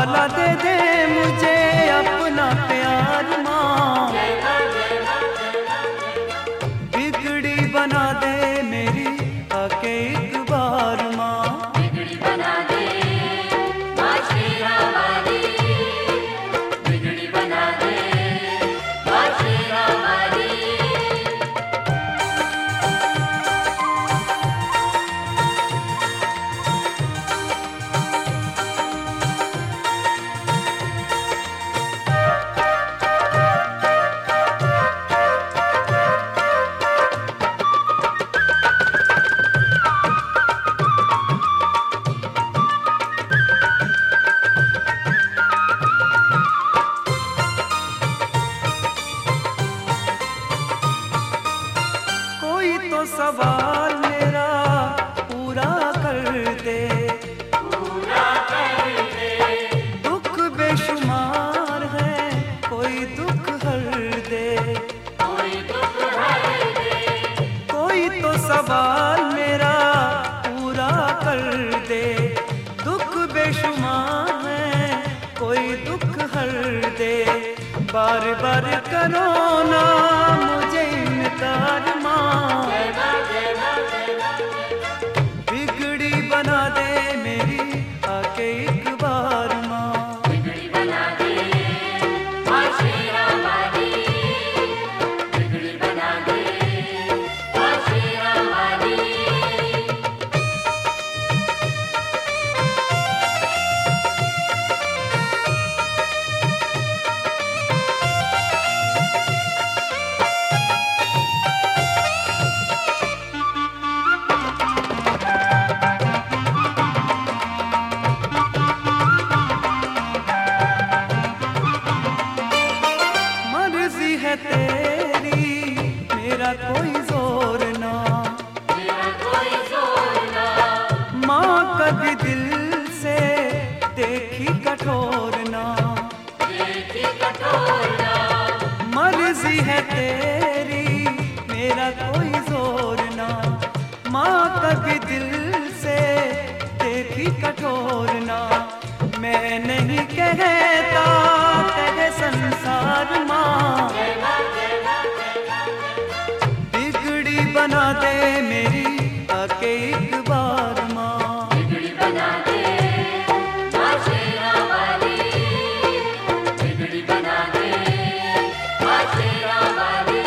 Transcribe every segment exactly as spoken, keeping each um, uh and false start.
वाला दे दे मुझे अपना प्यार माँ, बिगड़ी बना दे मेरी आके एक बार माँ, बिगड़ी बना दे माँ शेरा वाली, बिगड़ी बना दे माँ शेरा वाली। सवाल मेरा पूरा कर दे, पूरा कर दे। दुख बेशुमार है कोई दुख हर दे, कोई दुख हर दे। कोई तो सवाल मेरा पूरा कर दे, दुख बेशुमार है कोई दुख हर दे। बार बार करो ना मुझे इनकार माँ, बिगड़ी बना दे मेरी आके एक बार माँ, बिगड़ी बना दे माँ शेरा वाली, बिगड़ी बना दे माँ शेरा वाली। तेरी मेरा कोई जोर ना, मेरा कोई जोर ना। माँ कभी दिल से देखी कठोर ना, देखी कठोर ना। मर्जी है तेरी मेरा कोई जोर ना, माँ कभी दिल से देखी कठोर ना। मैं नहीं कहता कहे संसार माँ, बिगड़ी बना दे मेरी आके एक बार माँ, बिगड़ी बना दे माँ शेरा वाली, बिगड़ी बना दे माँ शेरा वाली।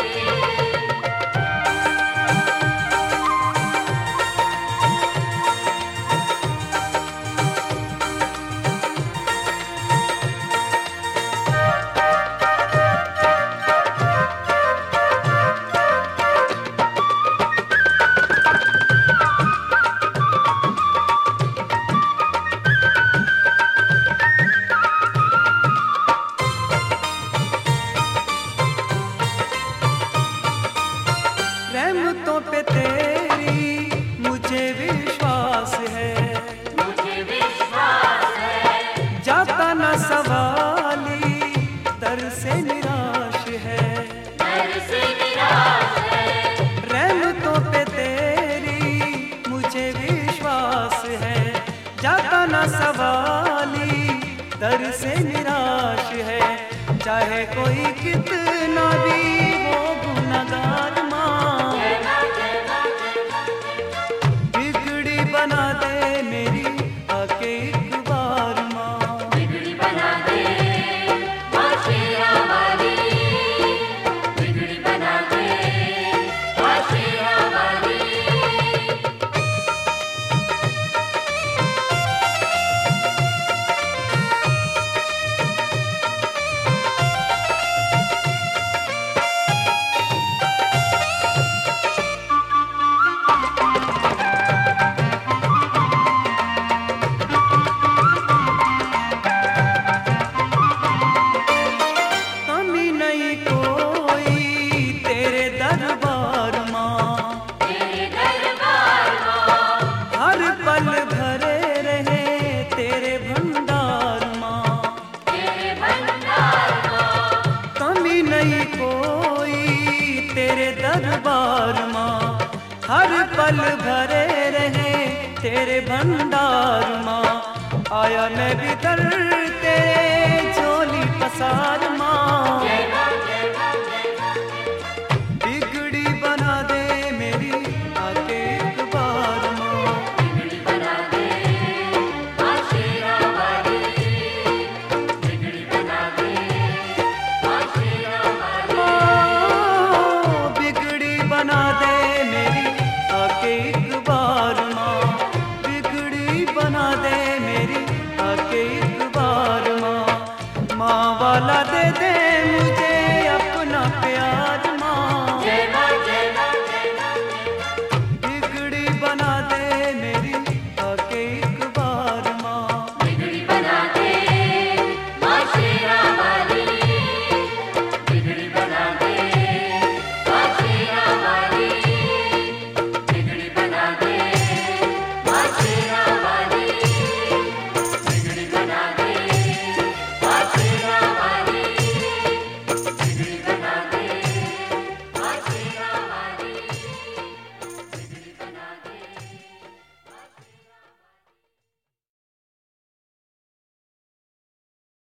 रहमतों पे तेरी मुझे विश्वास है, मुझे विश्वास है। जाता न सवाली दर से निराश है, दर से निराश है। रहमतों पे तेरी मुझे विश्वास है, जाता न सवाली दर से निराश है। चाहे कोई कितना भी हो गुनहगार माँ, बिगड़ी बना दे मेरी आके एक बार माँ, बिगड़ी बना दे माँ शेरा वाली, बिगड़ी बना दे माँ शेरा वाली। कमी नहीं कोई तेरे दरबार माँ, तेरे दरबार माँ, हर पल भरे रहे तेरे भंडार माँ, तेरे भंडार माँ। कमी नहीं कोई तेरे दरबार माँ, हर पल भरे रहे तेरे भंडार माँ। आया मैं भी दर तेरे संसार माँ। बिगड़ी बना दे मेरी आके एक बार माँ। बिगड़ी बना दे माँ शेरा वाली, बिगड़ी बना दे माँ शेरा वाली। माँ, बिगड़ी बना दे मेरी आके एक बार माँ। बिगड़ी बना दे मेरी आके एक बार माँ। माँ वाला दे दे